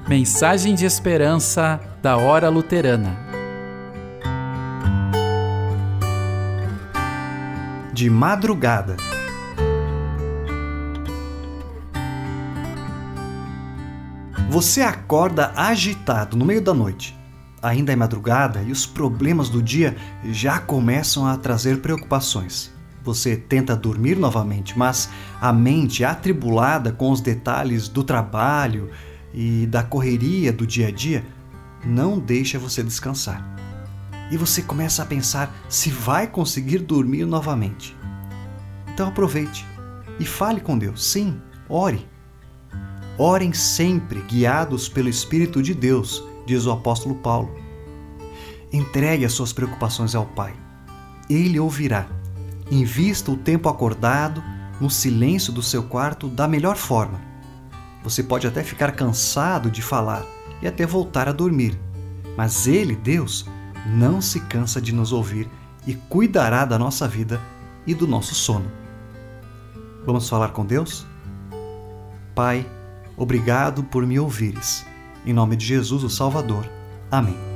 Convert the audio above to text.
Mensagem de esperança da Hora Luterana. De madrugada. Você acorda agitado no meio da noite. Ainda é madrugada e os problemas do dia já começam a trazer preocupações. Você tenta dormir novamente, mas a mente atribulada com os detalhes do trabalho e da correria do dia a dia não deixa você descansar. E você começa a pensar se vai conseguir dormir novamente. Então aproveite e fale com Deus. Sim, ore. Orem sempre guiados pelo Espírito de Deus, diz o apóstolo Paulo. Entregue as suas preocupações ao Pai. Ele ouvirá. Invista o tempo acordado, no silêncio do seu quarto, da melhor forma. Você pode até ficar cansado de falar e até voltar a dormir. Mas Ele, Deus, não se cansa de nos ouvir e cuidará da nossa vida e do nosso sono. Vamos falar com Deus? Pai, obrigado por me ouvires. Em nome de Jesus, o Salvador. Amém.